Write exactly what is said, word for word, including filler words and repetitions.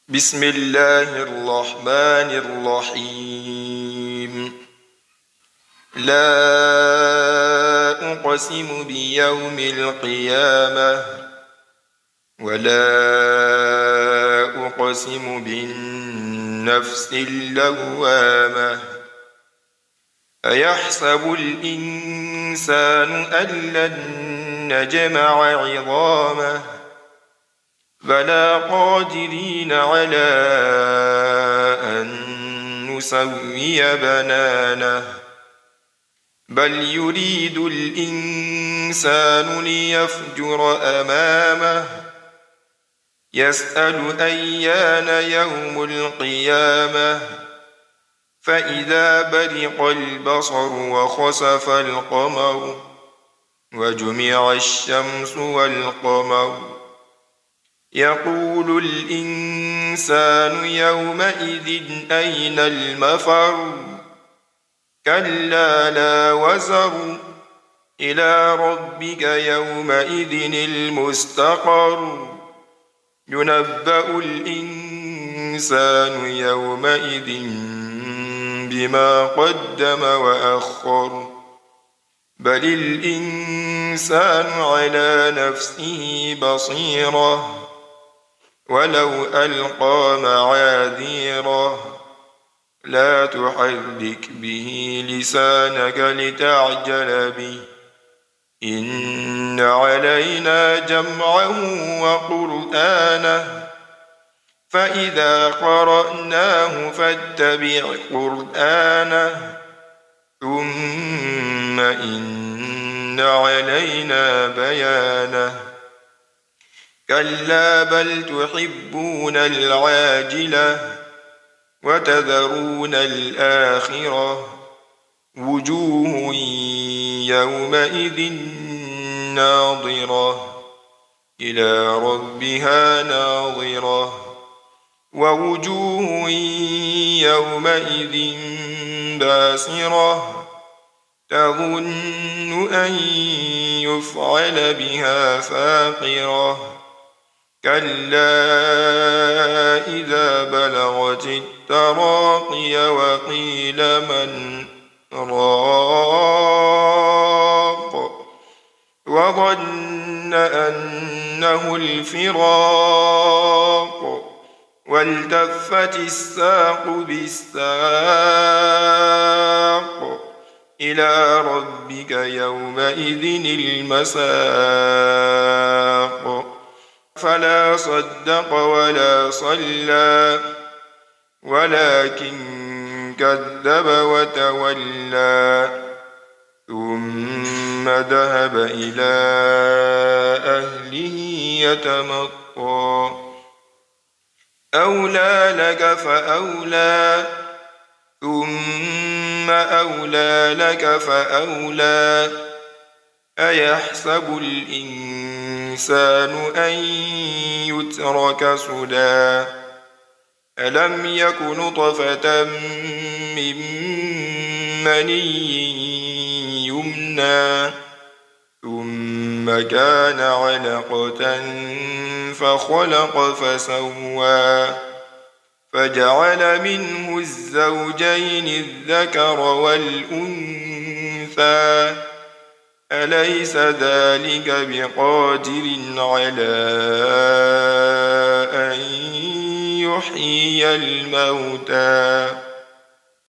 بسم الله الرحمن الرحيم. لا أقسم بيوم القيامة ولا أقسم بالنفس اللوامة أيحسب الإنسان أن لن نجمع عظامه بلى قادرين على أن نسوي بنانه بل يريد الإنسان ليفجر أمامه يسأل أيان يوم القيامة فإذا برق البصر وخسف القمر وجمع الشمس والقمر يقول الإنسان يومئذ أين المفر كلا لا وزر إلى ربك يومئذ المستقر ينبأ الإنسان يومئذ بما قدم وأخر بل الإنسان على نفسه بصيرة ولو ألقى معاذيره لا تحرك به لسانك لتعجل به إن علينا جمعه وقرآنه فإذا قرأناه فاتبع قرآنه ثم إن علينا بيانه كلا بل تحبون العاجلة وتذرون الآخرة وجوه يومئذ ناظرة إلى ربها ناظرة ووجوه يومئذ باسرة تظن أن يفعل بها فاقرة كلا إذا بلغت التراقي وقيل من راق وظن أنه الفراق والتفت الساق بالساق إلى ربك يومئذ المساق فلا صدق ولا صلى ولكن كذب وتولى ثم ذهب إلى أهله يتمطى أولى لك فأولى ثم أولى لك فأولى أيحسب الإنسان أن يترك سدى ألم يك نطفة من مني يمنى ثم كان علقة فخلق فسوى فجعل منه الزوجين الذكر والأنثى أليس ذلك بقادر على أن يحيي الموتى